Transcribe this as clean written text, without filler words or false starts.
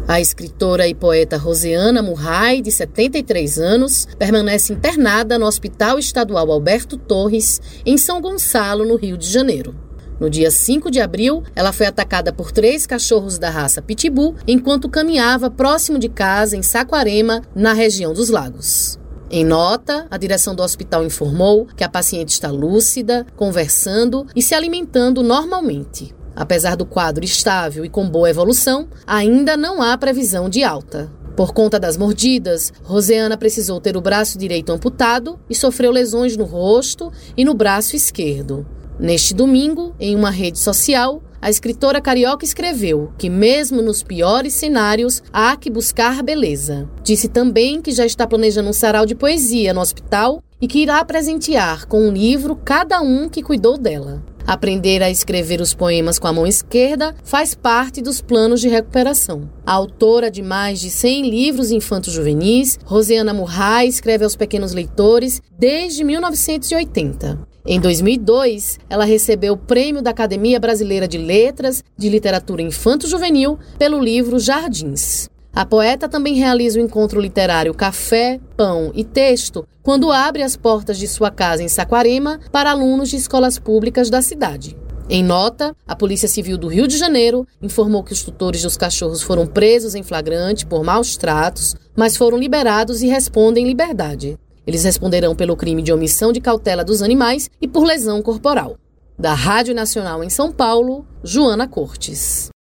A escritora e poeta Rosiana Murray, de 73 anos, permanece internada no Hospital Estadual Alberto Torres, em São Gonçalo, no Rio de Janeiro. No dia 5 de abril, ela foi atacada por 3 cachorros da raça Pitbull enquanto caminhava próximo de casa, em Saquarema, na região dos Lagos. Em nota, a direção do hospital informou que a paciente está lúcida, conversando e se alimentando normalmente. Apesar do quadro estável e com boa evolução, ainda não há previsão de alta. Por conta das mordidas, Rosiana precisou ter o braço direito amputado e sofreu lesões no rosto e no braço esquerdo. Neste domingo, em uma rede social, a escritora carioca escreveu que, mesmo nos piores cenários, há que buscar beleza. Disse também que já está planejando um sarau de poesia no hospital e que irá presentear com um livro cada um que cuidou dela. Aprender a escrever os poemas com a mão esquerda faz parte dos planos de recuperação. A autora de mais de 100 livros infanto-juvenis, Rosiana Murray escreve aos pequenos leitores desde 1980. Em 2002, ela recebeu o Prêmio da Academia Brasileira de Letras de Literatura Infanto-Juvenil pelo livro Jardins. A poeta também realiza o encontro literário Café, Pão e Texto quando abre as portas de sua casa em Saquarema para alunos de escolas públicas da cidade. Em nota, a Polícia Civil do Rio de Janeiro informou que os tutores dos cachorros foram presos em flagrante por maus tratos, mas foram liberados e respondem em liberdade. Eles responderão pelo crime de omissão de cautela dos animais e por lesão corporal. Da Rádio Nacional em São Paulo, Joana Cortes.